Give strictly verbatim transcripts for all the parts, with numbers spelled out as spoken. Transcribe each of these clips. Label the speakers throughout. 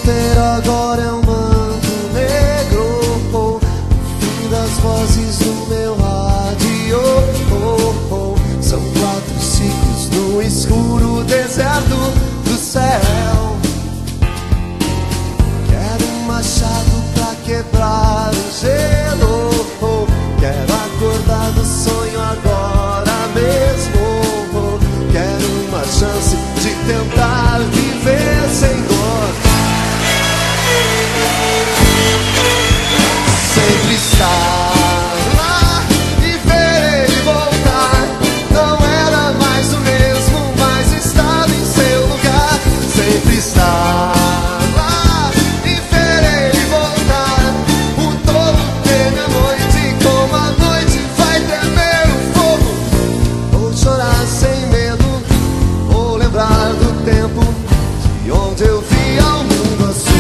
Speaker 1: solteiro agora é um manto negro. O fim das vozes do meu rádio. São quatro ciclos no escuro deserto do céu. Quero um machado pra quebrar o gelo. Quero acordar do sonho agora mesmo. Quero uma chance de tentar viver sem dor. Sempre estar lá e ver ele voltar. Não era mais o mesmo, mas estava em seu lugar. Sempre estar lá e ver ele voltar. O tolo teme a noite, como a noite vai temer o fogo. Vou chorar sem medo, vou lembrar do tempo de onde eu via o mundo azul.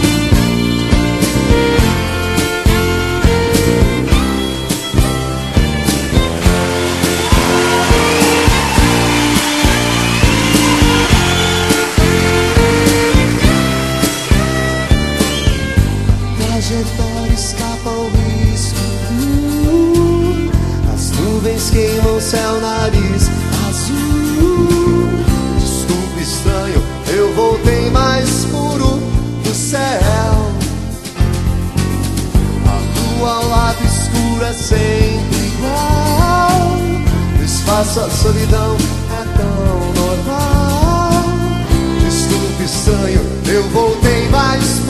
Speaker 1: Trajetória escapa ao risco. uh, As nuvens queimam o céu, nariz azul. Desculpe, estranho, eu voltei mais puro do céu. A lua ao lado escuro é sempre igual. No espaço a solidão é tão normal. Desculpe, estranho, eu voltei mais